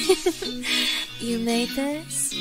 You made this?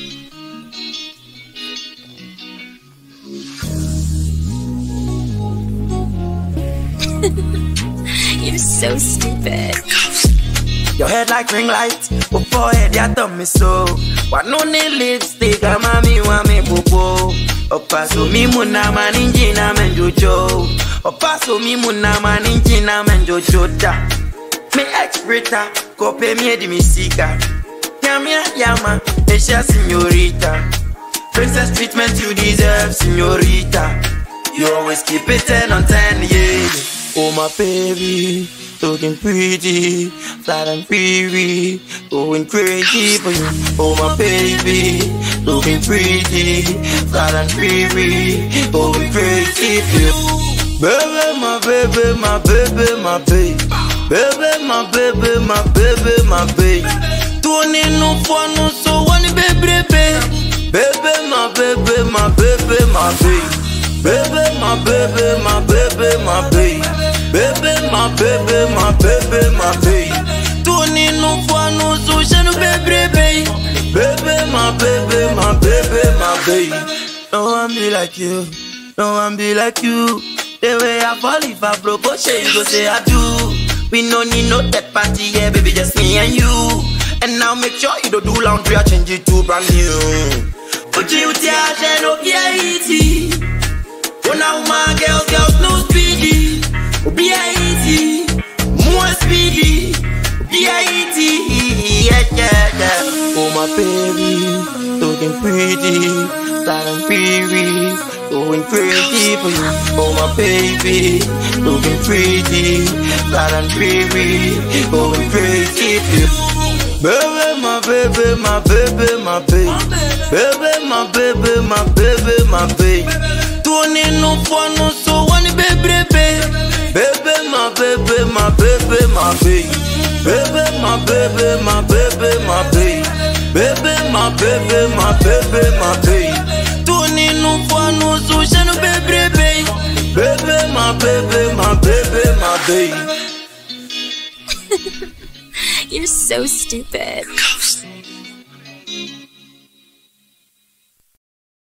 You're so stupid. Your head like ring light, but forehead ya done me so. What no need lipstick, I'm a me wa me popo. Opaso mi muna maninjina menjojo. Opaso mi muna maninjina menjojo da. Me ex-brita, kope mi edi mi sika. Yamia yama, Asia señorita. Princess treatment you deserve, señorita. You always keep it 10 on 10, yeah. Oh my baby, looking pretty, flat and free, going crazy for you. Oh my baby, looking pretty, flat and free, going crazy for you. Baby, my baby, my baby, my baby. Baby, my baby, my baby, my baby. Tony no fun, no so one baby, baby. Baby, my baby, my baby, my baby. Baby, my baby, my baby, my baby. Baby, my baby, my baby, my baby. Tony no fun, no so shanu baby, baby. Baby, my baby, my baby, my baby. No one be like you, no one be like you. The way I fall if I propose, you go say I do. We no need no third party, yeah, baby, just me and you. And now make sure you don't do laundry, I change it to brand new. But you tell me no easy. Oh now my girls no speedy. Be easy, more speedy. Be easy, yeah. Oh my baby, looking pretty, flat and free, going crazy for you. Oh my baby, looking pretty, flat and free, going crazy for you. Baby, my baby, my baby, my baby. Baby, my baby, my baby, my baby. Tony no fun, no so one baby, baby. Baby, my baby, my baby, my baby. Baby, my baby, my baby, my baby. Baby, my baby, my baby, my baby. Tony no fun, no so shanu baby, baby. Baby, my baby, my baby, my baby. You're so stupid.